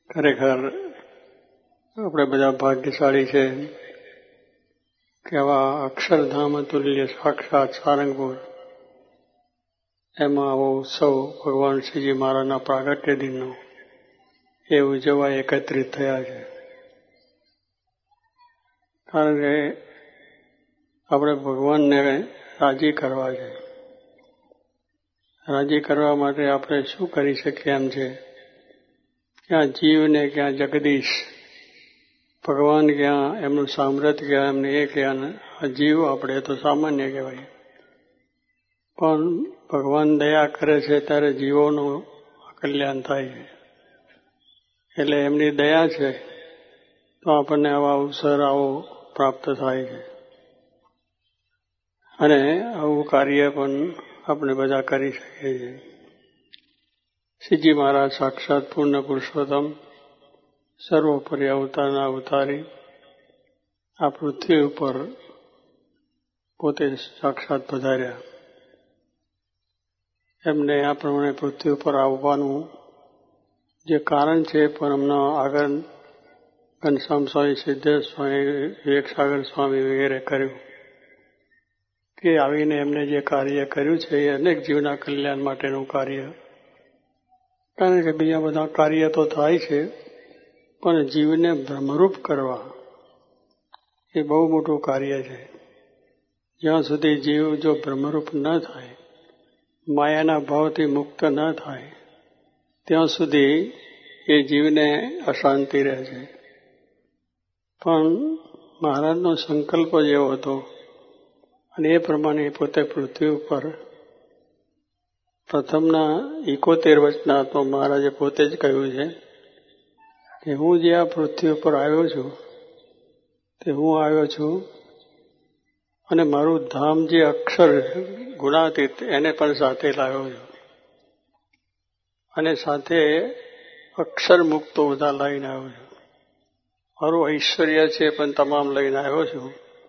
ખરેખર આપણે બધા ભાગ્યશાળી છે કે આવા અક્ષરધામ તુલ્ય સાક્ષાત સારંગપુર એમાં આવો ઉત્સવ ભગવાન શ્રીજી મહારાજના પ્રાગટ્ય દિનનો એ ઉજવવા એકત્રિત થયા છે. કારણ કે આપણે ભગવાનને રાજી કરવા છે. રાજી કરવા માટે આપણે શું કરી શકીએ એમ છે, ક્યાં જીવ ને ક્યાં જગદીશ, ભગવાન ક્યાં એમનું સામર્થ્ય ક્યાં એમને એ ક્યાં, જીવ આપણે તો સામાન્ય કહેવાય. પણ ભગવાન દયા કરે છે ત્યારે જીવોનું કલ્યાણ થાય છે. એટલે એમની દયા છે તો આપણને આવા અવસર આવો પ્રાપ્ત થાય છે. અને આવું કાર્ય પણ આપણે બધા કરી શકીએ છીએ. શ્રીજી મહારાજ સાક્ષાત પૂર્ણ પુરુષોત્તમ સર્વોપરી અવતારના અવતારી આ પૃથ્વી ઉપર પોતે સાક્ષાત પધાર્યા. એમને આ પ્રમાણે પૃથ્વી ઉપર આવવાનું જે કારણ છે પણ એમના આગળ ઘનશ્યામ સ્વામી, સિદ્ધેશ સ્વામી, વિવેકસાગર સ્વામી વગેરે કર્યું કે આવીને એમને જે કાર્ય કર્યું છે એ અનેક જીવના કલ્યાણ માટેનું કાર્ય. કારણ કે બીજા બધા કાર્ય તો થાય છે પણ જીવને ભ્રમરૂપ કરવા એ બહુ મોટું કાર્ય છે. જ્યાં સુધી જીવ જો ભ્રમરૂપ ન થાય, માયાના ભાવથી મુક્ત ન થાય, ત્યાં સુધી એ જીવને અશાંતિ રહે છે. પણ મહારાજનો સંકલ્પ જેવો હતો અને એ પ્રમાણે પોતે પૃથ્વી ઉપર પ્રથમના 71 વચનાત્મા મહારાજે પોતે જ કહ્યું છે કે હું જે આ પૃથ્વી ઉપર આવ્યો છું તે હું આવ્યો છું અને મારું ધામ જે અક્ષર ગુણાતીત એને પણ સાથે લાવ્યો છું અને સાથે અક્ષર મુક્તો બધા લઈને આવ્યો છું. મારું ઐશ્વર્ય છે પણ તમામ લઈને આવ્યો છું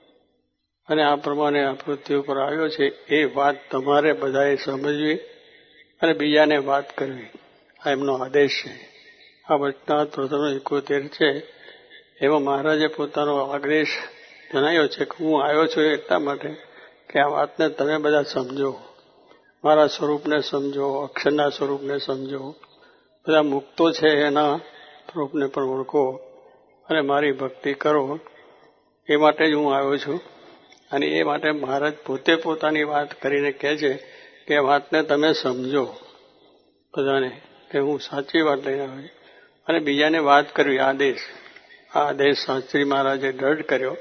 અને આ પ્રમાણે આ પૃથ્વી ઉપર આવ્યો છે એ વાત તમારે બધાએ સમજવી અને બીજાને વાત કરવી. આ એમનો આદેશ છે. આ વચનાત્ પ્રથમ 71 છે એમાં મહારાજે પોતાનો આદેશ જણાવ્યો છે કે હું આવ્યો છું એટલા માટે કે આ વાતને તમે બધા સમજો, મારા સ્વરૂપને સમજો, અક્ષરના સ્વરૂપને સમજો, બધા મુક્તો છે એના સ્વરૂપને પણ ઓળખો અને મારી ભક્તિ કરો. એ માટે જ હું આવ્યો છું. અને એ માટે મહારાજ પોતે પોતાની વાત કરીને કહે છે કે વાતને તમે સમજો બધાને, કે હું સાચી વાત લઈને આવ્યો અને બીજાને વાત કરવી. આદેશ, આ આદેશ શાસ્ત્રી મહારાજે દૃઢ કર્યો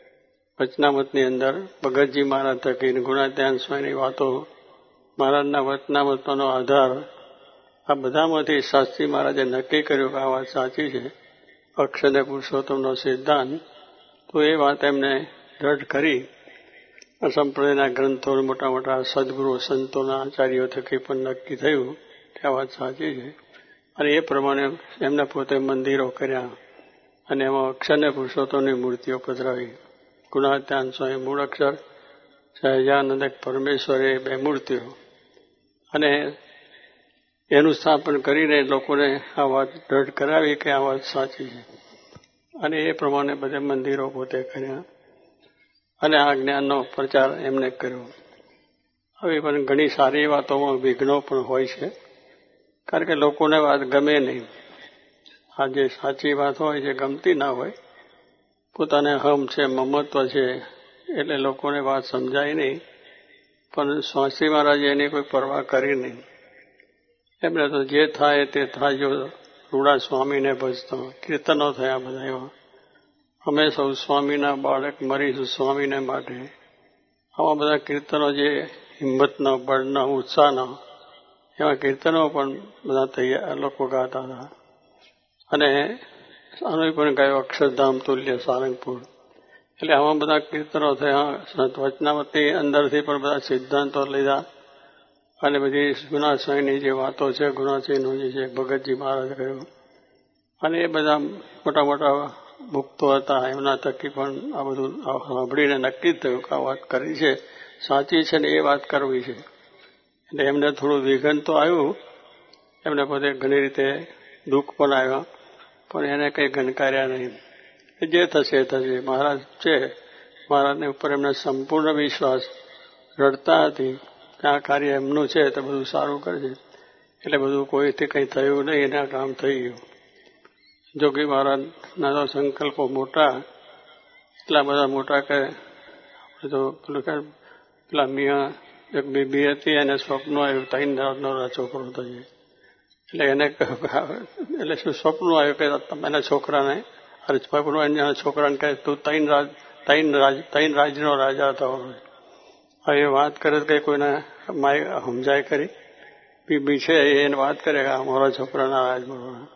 વચનામતની અંદર. ભગતજી મહારાજ થકી ગુણાત્યાન સ્વામીની વાતો, મહારાજના વચનામતનો આધાર, આ બધામાંથી શાસ્ત્રી મહારાજે નક્કી કર્યું કે આ વાત સાચી છે, અક્ષર પુરુષોત્તમનો સિદ્ધાંત. તો એ વાત એમને દૃઢ કરી સંપ્રદાયના ગ્રંથો, મોટા મોટા સદગુરુ સંતોના આચાર્યો થકી પણ નક્કી થયું કે આ વાત સાચી છે. અને એ પ્રમાણે એમને પોતે મંદિરો કર્યા અને એમાં અક્ષરને પુરુષોત્તમની મૂર્તિઓ પધરાવી. ગુણાત્યાન સ્વામી મૂળ અક્ષર, સહજાનંદ પરમેશ્વર એ 2 મૂર્તિઓ. અને એનું સ્થાપન કરીને લોકોને આ વાત દૃઢ કરાવી કે આ વાત સાચી છે. અને એ પ્રમાણે બધે મંદિરો પોતે કર્યા અને આ જ્ઞાનનો પ્રચાર એમને કર્યો. હવે પણ ઘણી સારી વાતોમાં વિઘ્નો પણ હોય છે, કારણ કે લોકોને વાત ગમે નહીં. આ જે સાચી વાત હોય છે ગમતી ના હોય, પોતાને હમ છે, મમત્વ છે, એટલે લોકોને વાત સમજાય નહીં. પણ સ્વામી મહારાજે એની કોઈ પરવા કરી નહીં. એમને તો જે થાય તે થાય. જો રૂડા સ્વામીને ભજતો, કીર્તનો થયા બધા એવા, અમે સૌ સ્વામીના બાળક મરીશું સ્વામીને માટે, આવા બધા કીર્તનો જે હિંમતના, બળના, ઉત્સાહના, એવા કીર્તનો પણ બધા તૈયાર લોકો ગાતા હતા. અને આનું પણ ગાયો અક્ષરધામ તુલ્ય સારંગપુર. એટલે આવા બધા કીર્તનો થયા. વચનામતની અંદરથી પણ બધા સિદ્ધાંતો લીધા અને બધી ગુણાશ્રયની જે વાતો છે, ગુણાશ્રયનું જે છે ભગતજી મહારાજ કહ્યું. અને એ બધા મોટા મોટા મુક્તો હતા, એમના થકી પણ આ બધું સાંભળીને નક્કી જ થયું કે આ વાત કરી છે સાચી છે ને એ વાત કરવી છે. એટલે એમને થોડું વિઘન તો આવ્યું, એમને પોતે ઘણી રીતે દુઃખ પણ આવ્યા. પણ એને કંઈ ગણકાર્યા નહીં. જે થશે એ થશે. મહારાજ છે, મહારાજને ઉપર એમને સંપૂર્ણ વિશ્વાસ. રડતા હતી કે આ કાર્ય એમનું છે તો બધું સારું કરશે. એટલે બધું કોઈથી કંઈ થયું નહીં, એના કામ થઈ ગયું. જોગી મહારાજના તો સંકલ્પો મોટા, એટલા બધા મોટા કે તો પેલા મિયા એક બીબી હતી, એને સ્વપ્ન આવ્યું 3 રાતનો છોકરો થયો. એટલે એને એટલે શું સ્વપ્ન આવ્યું કે એના છોકરાને એના છોકરાને કહે તું 3 રાજનો રાજા થવાનો. હવે એ વાત કરે કે કોઈને સમજાય કરી. બીબી છે એને વાત કરે કે અમારા છોકરાના રાજ મળવાના.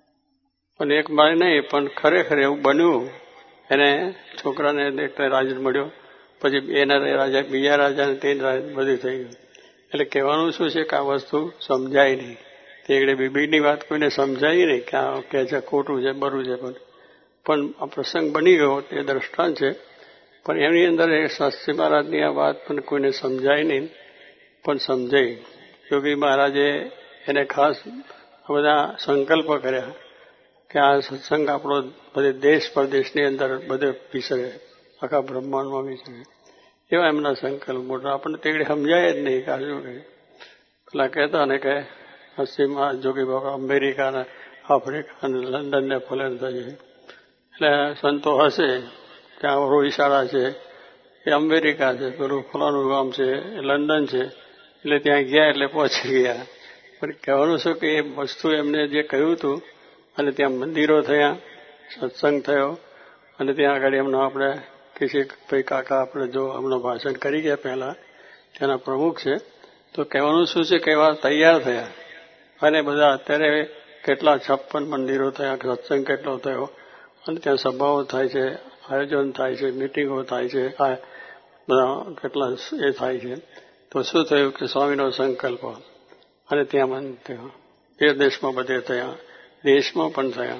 પણ એક મારે નહીં, પણ ખરેખર એવું બન્યું. એને છોકરાને રાજ મળ્યો. પછી એના રાજા, બીજા રાજાને 3 રાજ બધી થઈ ગયું. એટલે કહેવાનું શું છે કે આ વસ્તુ સમજાય નહીં. તે એટલે બીબીની વાત કોઈને સમજાય નહીં કે આ કે છે ખોટું છે, બરું છે. પણ આ પ્રસંગ બની ગયો તે દ્રષ્ટાંત છે. પણ એની અંદર શાસ્ત્રી મહારાજની આ વાત પણ કોઈને સમજાય નહીં, પણ સમજાય. યોગી મહારાજે એને ખાસ બધા સંકલ્પ કર્યા કે આ સત્સંગ આપણો બધે દેશ પરદેશની અંદર બધે વિસરે, આખા બ્રહ્માંડમાં વિસરે. એવા એમના સંકલ્પ મોટા. આપણને તે સમજાય જ નહીં કે આ શું કહે. પેલા કહેતા ને કે પશ્ચિમમાં જોગી બાબા અમેરિકા, આફ્રિકા, લંડન ને ફોરેન થશે. એટલે સંતો હશે કે આ રોહિશાળા છે, એ અમેરિકા છે, પેલું ફલાનું ગામ છે, એ લંડન છે. એટલે ત્યાં ગયા એટલે પહોંચી ગયા. પણ કહેવાનું શું કે એ વસ્તુ એમને જે કહ્યું હતું, અને ત્યાં મંદિરો થયા, સત્સંગ થયો, અને ત્યાં આગળ એમનો આપણે ભાઈ કાકા આપણે જો હમણાં ભાષણ કરી ગયા પહેલા, તેના પ્રમુખ છે. તો કહેવાનું શું છે કે એવા તૈયાર થયા. અને બધા અત્યારે કેટલા 56 મંદિરો થયા, સત્સંગ કેટલો થયો, અને ત્યાં સભાઓ થાય છે, આયોજન થાય છે, મિટિંગો થાય છે, બધા કેટલા એ થાય છે. તો શું થયું કે સ્વામીનો સંકલ્પ, અને ત્યાં મંદિર થયો. એ દેશમાં બધે થયા, દેશમાં પણ થયા.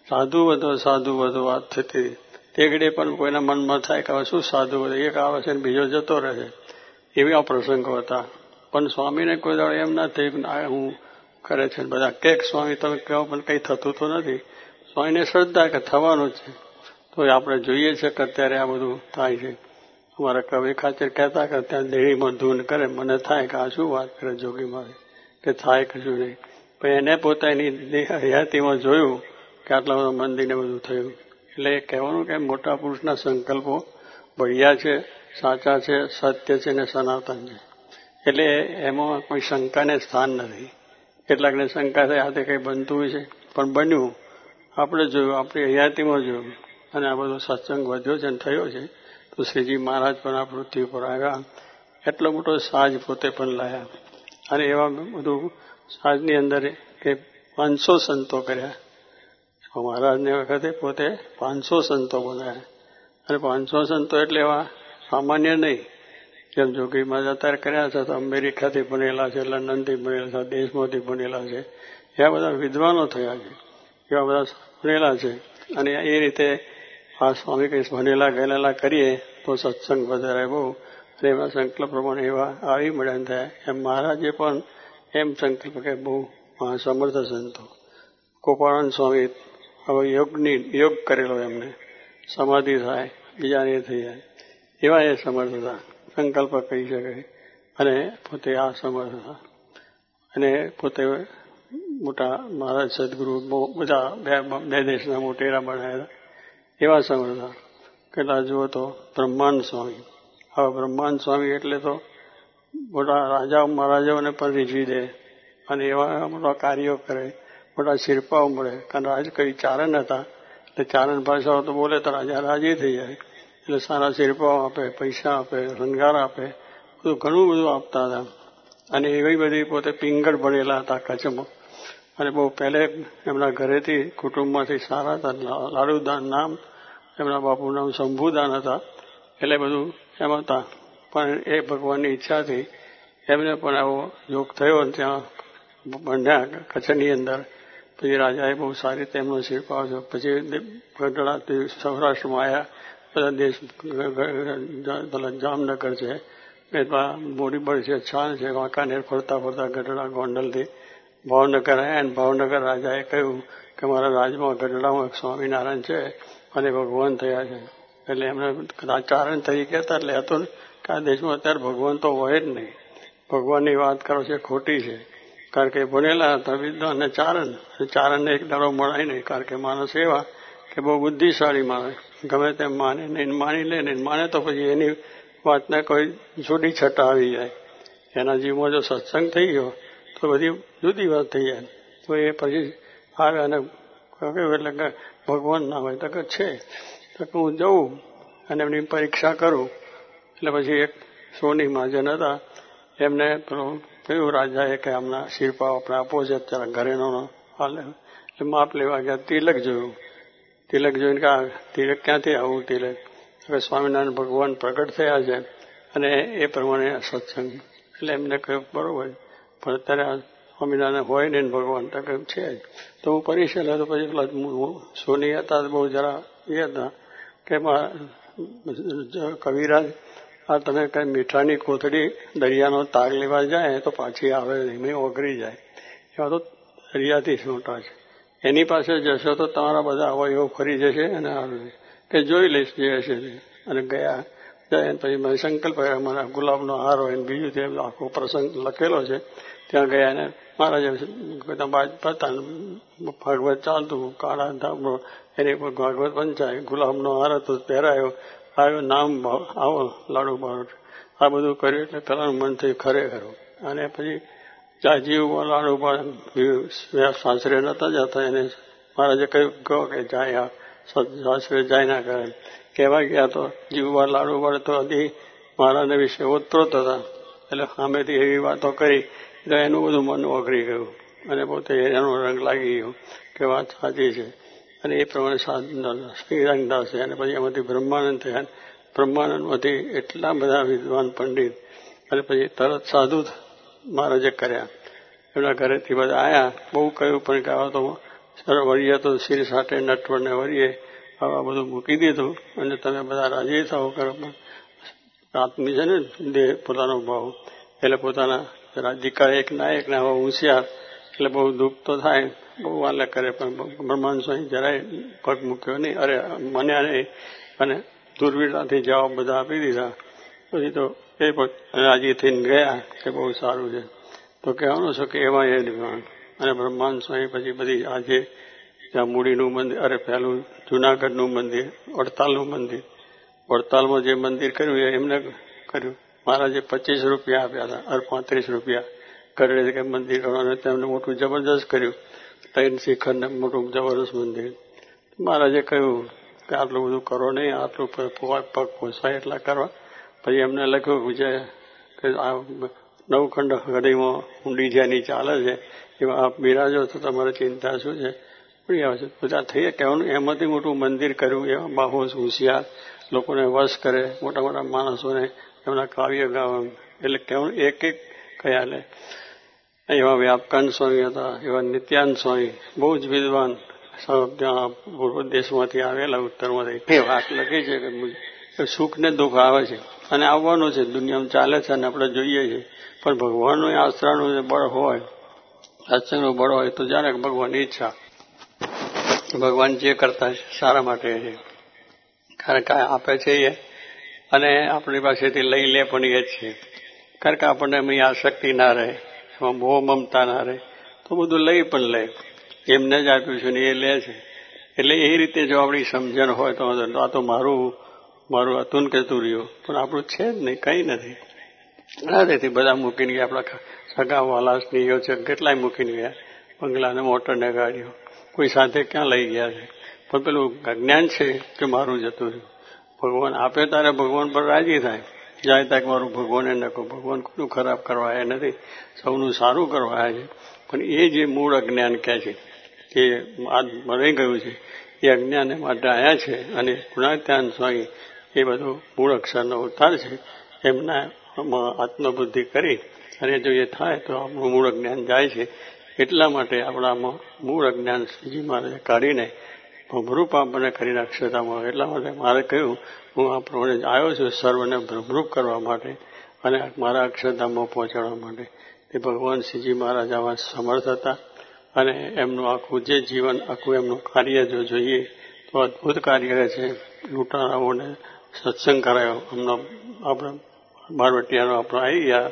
સાધુ વધુ વાત થતી. તે ઘડીએ પણ કોઈના મનમાં થાય કે હવે શું સાધુ વધુ, એક આવે છે ને બીજો જતો રહે છે. એવા પ્રસંગો હતા. પણ સ્વામીને કોઈ દાડો એમ ના થયું હું કરે છે. બધા કેક સ્વામી તમે કહો, પણ કંઈ થતું તો નથી. સ્વામીને શ્રદ્ધા કે થવાનું છે. તો આપણે જોઈએ છે કે અત્યારે આ બધું થાય છે. અમારા કવિ ખાચર કહેતા કે ત્યાં દેહીમાં ધૂન કરે, મને થાય કે આ શું વાત કરે જોગી મારે, કે થાય કશું નહીં. પણ એને પોતાની હયાતીમાં જોયું કે આટલા બધા મંદિરને બધું થયું. એટલે એ કહેવાનું કે મોટા પુરુષના સંકલ્પો બળિયા છે, સાચા છે, સત્ય છે ને સનાતન છે. એટલે એમાં કોઈ શંકાને સ્થાન નથી. કેટલાકને શંકા થાય આ તે કંઈ બનતું હોય છે, પણ બન્યું. આપણે જોયું, આપણી હયાતીમાં જોયું, અને આ બધો સત્સંગ વધ્યો છે અને થયો છે. તો શ્રીજી મહારાજ પણ આ પૃથ્વી પર આવ્યા, એટલો મોટો સાજ પોતે પણ લાયા. અને એવા બધું સાજની અંદર કે 500 સંતો કર્યા. મહારાજને વખતે પોતે 500 સંતો બનાવ્યા. અને 500 સંતો એટલે એવા સામાન્ય નહીં. જેમ જોગી મહારાજ અત્યારે કર્યા છે તો અમેરિકાથી ભણેલા છે, લંડનથી ભણેલા છે, દેશમાંથી ભણેલા છે, એવા બધા વિદ્વાનો થયા છે, એવા બધા ભણેલા છે. અને એ રીતે આ સ્વામી કંઈ ભણેલા ગયેલા કરીએ તો સત્સંગ વધારે બહુ. અને એવા સંકલ્પ પ્રમાણે એવા આવી મળ્યા થયા. એમ મહારાજે પણ એમ સંકલ્પ કે બહુ સમર્થ સંતો. ગોપાળાનંદ સ્વામી હવે યોગ કરેલો, એમને સમાધિ થાય, બીજાને થઈ જાય, એવા એ સમર્થ હતા. સંકલ્પ કહી શકે. અને પોતે આ સમર્થ હતા. અને પોતે મોટા મહારાજ સદગુરુ બધા બે દેશના મોટેરા બનાવ્યા એવા સમર્થ હતા. કેટલા જુઓ તો બ્રહ્માંડ સ્વામી. હવે બ્રહ્માંડ સ્વામી એટલે તો મોટા રાજા મહારાજાઓને પણ રીઝવી દે, અને એવા મોટા કાર્યો કરે, મોટા શિરપાઓ મળે. કારણ રાજ કઈ ચારણ હતા, એટલે ચારણ ભાષાઓ તો બોલે તો રાજા રાજી થઈ જાય. એટલે સારા શિરપાઓ આપે, પૈસા આપે, શણગાર આપે, બધું ઘણું બધું આપતા હતા. અને એવી બધી પોતે પિંગળ ભણેલા હતા કચ્છમાં. અને બહુ પહેલે એમના ઘરેથી કુટુંબમાંથી સારા હતા. લાલુદાન નામ એમના બાપુનું નામ શંભુદાન હતા. એટલે બધું એમ હતા. પણ એ ભગવાનની ઈચ્છાથી એમને પણ આવો યોગ થયો. ત્યાં બન્યા કચ્છની અંદર. પછી રાજાએ બહુ સારી રીતે એમનો શિરપાવ છે. પછી ગઢડાથી સૌરાષ્ટ્રમાં આવ્યા. બધા દેશ જામનગર છે, બોરીબળ છે, છાલ છે, વાંકાનેર ફરતા ફરતા ગઢડા ગોંડલથી ભાવનગર આવ્યા અને ભાવનગર રાજાએ કહ્યું કે મારા રાજમાં ગઢડામાં એક સ્વામિનારાયણ છે અને ભગવાન થયા છે. એટલે એમને ચારણ તરીકે હતા. એટલે હતું કે આ દેશમાં અત્યારે ભગવાન તો હોય જ નહીં. ભગવાનની વાત કરો છે ખોટી છે. કારણ કે ભણેલા હતા વિદ્વાન અને ચારણને એક દાડો મળાય નહીં. કારણ કે માણસ એવા કે બહુ બુદ્ધિશાળી માણસ ગમે તેમ માને નહીં, માની લે નહીં, માને તો પછી એની વાતને કોઈ જુદી છટા આવી જાય. એના જીવમાં જો સત્સંગ થઈ ગયો તો બધી જુદી વાત થઈ જાય. તો એ પછી આવે અને કહ્યું એટલે કે ભગવાન ના હોય તો કે છે. તો હું જઉં અને એમની પરીક્ષા કરું. એટલે પછી એક સોની મહાજન હતા એમને કહ્યું રાજાએ કે આમના શિરપા આપણે આપો છે અત્યારે ઘરેનો હાલે. એટલે માપ લેવા ગયા. તિલક જોયું. તિલક જોઈને કે તિલક ક્યાંથી આવું તિલક? હવે સ્વામિનારાયણ ભગવાન પ્રગટ થયા છે અને એ પ્રમાણે સત્સંગ. એટલે એમને કહ્યું બરોબર, પણ અત્યારે સ્વામિનારાયણ હોય ને ભગવાન તો કહ્યું છે જ. તો હું પરીક્ષા લેતો પછી સોની હતા બહુ જરા એ હતા કે કવિરાજ આ તમે કઈ મીઠાની કોથળી દરિયાનો તાગ લેવા જાય તો પાછી આવે નહીં, મેં ઓગળી જાય. એવા તો દરિયાથી છૂટા છે. એની પાસે જશો તો તમારા બધા અવયવો ફરી જશે અને આવે કે જોઈ લઈશ જે હશે. અને ગયા જાય પછી મારી સંકલ્પ કર્યા મારા ગુલાબનો હાર હોય બીજું તે આખો પ્રસંગ લખેલો છે. ત્યાં ગયા ને મહારાજે ભાગવત ચાલતું કાળા ધામ એની ભાગવત પંચાય ગુલાબનો હાર હતો પહેરાયો આવ્યો નામ આવો લાડુ બાળો આ બધું કર્યું. એટલે પેલાનું મન થયું ખરેખર. અને પછી જીવ લાડુ બાળ સાસરે નતા જતા એને મહારાજે કહ્યું કે જાય સાસરે જાય ના કરે. કહેવા ગયા તો જીવવા લાડુ બાળ તો હજી મહારાજને વિશે ઓતપ્રોત હતા. એટલે સામેથી એવી વાતો કરી એટલે એનું બધું મન ઓગળી ગયું અને પોતે એનો રંગ લાગી ગયો કે વાત સાચી છે. અને એ પ્રમાણે શ્રીરંગદાસે અને પછી એમાંથી બ્રહ્માનંદ થયા. બ્રહ્માનંદમાંથી એટલા બધા વિદ્વાન પંડિત અને પછી તરત સાધુ મહારાજે કર્યા. એમના ઘરેથી બધા આવ્યા. બહુ કહ્યું પણ કે આવા તો વળીએ તો શિર સાથે નટવરને વળીએ આવા બધું મૂકી દીધું અને તમે બધા રાજી થાવ કરો. પણ આત્મી છે ને દેહ પોતાનો ભાવ એટલે પોતાના દીકરા એક ના આવા હોશિયાર એટલે બહુ દુઃખ તો થાય, બહુ વાલે કરે. પણ બ્રહ્માંડ સ્વામી જરાય પગ મૂક્યો નહીં, અરે મન્યા નહીં અને દુર્વીરતાથી જવાબ બધા આપી દીધા. પછી તો એ પણ રાજી થઈને ગયા કે બહુ સારું છે. તો કહેવાનું છે કે એમાં એ નિર્માણ અને બ્રહ્માંડ સ્વામી પછી બધી આજે ત્યાં મૂડીનું મંદિર, અરે પહેલું જુનાગઢનું મંદિર, વડતાલનું મંદિર. વડતાલમાં જે મંદિર કર્યું એ એમને કર્યું. મહારાજે 25 રૂપિયા આપ્યા હતા, 35 રૂપિયા કરે કે મંદિર કરવાનું. તેમને મોટું જબરદસ્ત કર્યું. 3 શિખરને મોટું જબરદસ્ત મંદિર. મહારાજે કહ્યું કે આટલું બધું કરો નહીં, આટલું પગ પોસાય એટલા કરવા. પછી એમને લખ્યું કે આ નવખંડ હૃદયમાં ઊંડી જેની ચાલે છે એમાં આપ બિરાજો તો તમારે ચિંતા શું છે? પડી આવે છે બધા થઈ કહેવાનું. એમાંથી મોટું મંદિર કર્યું. એવા બાહુ હોશિયાર લોકોને વશ કરે, મોટા મોટા માણસોને એમના કાવ્ય ગાવા. એટલે કહેવાનું એક એક કયા લે. એવા વ્યાપકાન સ્વામી હતા, એવા નિત્યાનંદ સ્વામી બહુ જ વિદ્વાન ત્યાં પૂર્વ દેશમાંથી આવેલા, ઉત્તરમાંથી. એ વાત લખી છે કે સુખ ને દુઃખ આવે છે અને આવવાનું છે, દુનિયામાં ચાલે છે અને આપણે જોઈએ છીએ. પણ ભગવાનનું આશ્રયનું જે બળ હોય, સત્સંગનું બળ હોય તો જાણે ભગવાનની ઈચ્છા, ભગવાન જે કરતા છે સારા માટે છે. કારણ કે આપે છે એ અને આપણી પાસેથી લઈ લે પણ એ જ છે. કારણ કે આપણને એમની આસક્તિ ના રહે, એમાં મોહ મમતા ના રહે તો બધું લઈ પણ લે. એમને જ આપ્યું છે ને એ લે છે. એટલે એ રીતે જો આપણી સમજણ હોય તો આ તો મારું હતું ને કહેતું રહ્યું, પણ આપણું છે જ નહીં, કંઈ નથી. તેથી બધા મૂકીને ગયા. આપણા સગા વાલા સ્નેહીઓ છે કેટલાય મૂકીને ગયા, બંગલા ને મોટર ને ગાડીઓ, કોઈ સાથે ક્યાં લઈ ગયા છે. પણ પેલું જ્ઞાન છે કે મારું જતું રહ્યું. ભગવાન આપે તારે ભગવાન પર રાજી થાય, જાય ત્યાં મારું ભગવાને નકો. ભગવાન કોઈનું ખરાબ કરવા આવ્યા નથી, સૌનું સારું કરવા આવ્યા છે. પણ એ જે મૂળ અજ્ઞાન કહે છે એ મરી ગયું છે, એ અજ્ઞાન માટે આવ્યા છે. અને ગુણાત્યાન સ્વામી એ બધું મૂળ અક્ષરનો અવતાર છે. એમના આત્મબુદ્ધિ કરી અને જો એ થાય તો આપણું મૂળ અજ્ઞાન જાય છે. એટલા માટે આપણામાં મૂળ અજ્ઞાન શ્રીજી મહારાજે કાઢીને ભ્રમરૂપ આપણને કરીને અક્ષરતામાં. એટલા માટે મારે કહ્યું હું આ પ્રમાણે આવ્યો છું સર્વને ભ્રમરૂપ કરવા માટે અને મારા અક્ષરધામમાં પહોંચાડવા માટે. તે ભગવાન શ્રીજી મહારાજ આવા સમર્થ હતા અને એમનું આખું જે જીવન આખું એમનું કાર્ય જો જોઈએ તો અદભુત કાર્ય છે. લૂંટારાઓને સત્સંગ કરાયો. હમણાં આપણે બારવટિયાનો આપણે આવી ગયા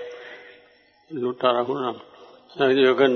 લૂંટારાનું નામ યોગન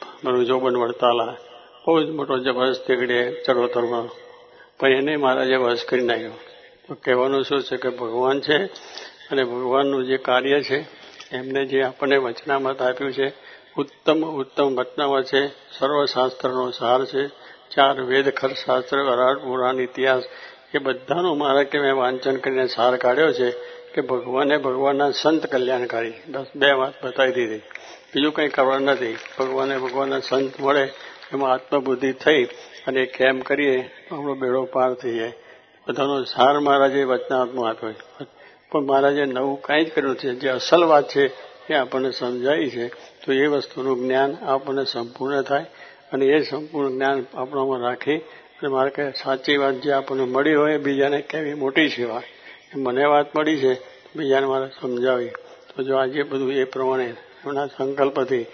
જોબન વડતાલા, બહુ જ મોટો જબરજસ્ત તેગડે ચરોતરમાં, પણ એને મહારાજે વશ કરી નાખ્યો. તો કહેવાનું શું છે કે ભગવાન છે અને ભગવાનનું જે કાર્ય છે એમને જે આપણને વચનામત આપ્યું છે ઉત્તમ વચનામત છે. સર્વશાસ્ત્રનો સાર છે. 4 વેદ, ખરશાસ્ત્ર, વરાળ, પુરાણ, ઇતિહાસ એ બધાનો મારા કે મેં વાંચન કરીને સાર કાઢ્યો છે કે ભગવાને ભગવાનના સંત કલ્યાણકારી. બસ 2 વાત બતાવી દીધી, બીજું કંઈ કરવા નથી. ભગવાનના સંત મળે એમાં આત્મબુદ્ધિ થઈ અને કેમ કરીએ તો આપણો બેડો પાર થઈ જાય. બધાનો સાર મહારાજે વચનાત્મા આપ્યો. પણ મહારાજે નવું કાંઈ જ કર્યું છે. જે અસલ વાત છે એ આપણને સમજાય છે તો એ વસ્તુનું જ્ઞાન આપણને સંપૂર્ણ થાય અને એ સંપૂર્ણ જ્ઞાન આપણામાં રાખી અને મારે કે સાચી વાત જે આપણને મળી હોય બીજાને કેવી મોટી સેવા. મને વાત મળી છે બીજાને મારે સમજાવી. તો જો આજે બધું એ પ્રમાણે એમના સંકલ્પથી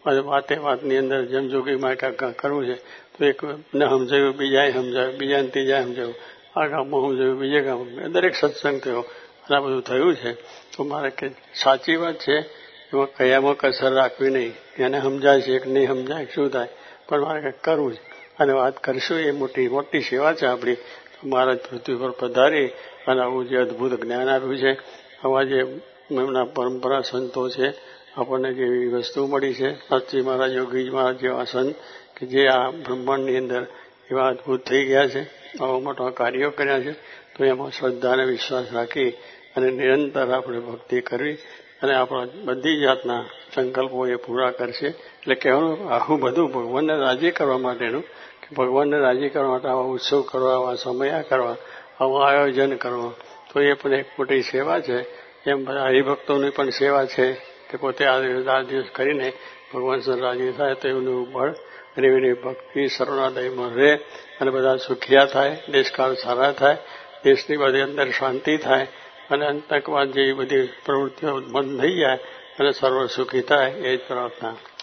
વાતની અંદર જેમ જોગીમાં કરવું છે તો એકને સમજાવ્યું બીજાએ સમજાવ્યું, બીજાને ત્રીજાએ સમજાવ્યું, આ ગામમાં સમજાવ્યું, બીજે ગામમાં, દરેક સત્સંગ થયો અને આ બધું થયું છે. તો મારે કે સાચી વાત છે એમાં કયામાં કસર રાખવી નહીં. એને સમજાય છે કે નહીં સમજાય શું થાય, પણ મારે કંઈક કરવું જ અને વાત કરશું એ મોટી મોટી સેવા છે આપણી. તો મહારાજ પૃથ્વી પર પધારી અને આવું જે અદભુત જ્ઞાન આપ્યું છે. આવા જે એમના પરંપરા સંતો છે આપણને જેવી વસ્તુ મળી છે, સાચી મહારાજ યોગીજી મહારાજ જેવા સંત કે જે આ બ્રહ્માંડની અંદર એવા અદભુત થઈ ગયા છે, આવા મોટા કાર્યો કર્યા છે. તો એમાં શ્રદ્ધા અને વિશ્વાસ રાખી અને નિરંતર આપણે ભક્તિ કરવી અને આપણા બધી જાતના સંકલ્પો એ પૂરા કરશે. એટલે કહેવાનું આવું બધું ભગવાનને રાજી કરવા માટેનું કે ભગવાનને રાજી કરવા માટે આવા ઉત્સવ કરવા, આવા સમયા કરવા, આવા આયોજન કરવા, તો એ પણ એક મોટી સેવા છે. એમ બધા હરિભક્તોની પણ સેવા છે કે પોતે આ દિવસ કરીને ભગવાન સર રાજી થાય તો એનું બળ અને એની ભક્તિ સર્વનાદયમાં રહે અને બધા સુખિયા થાય, દેશકાળ સારા થાય, દેશની બધી અંદર શાંતિ થાય અને આતંકવાદ જેવી બધી પ્રવૃત્તિઓ બંધ થઈ જાય અને સર્વ સુખી થાય એ જ પ્રાર્થના.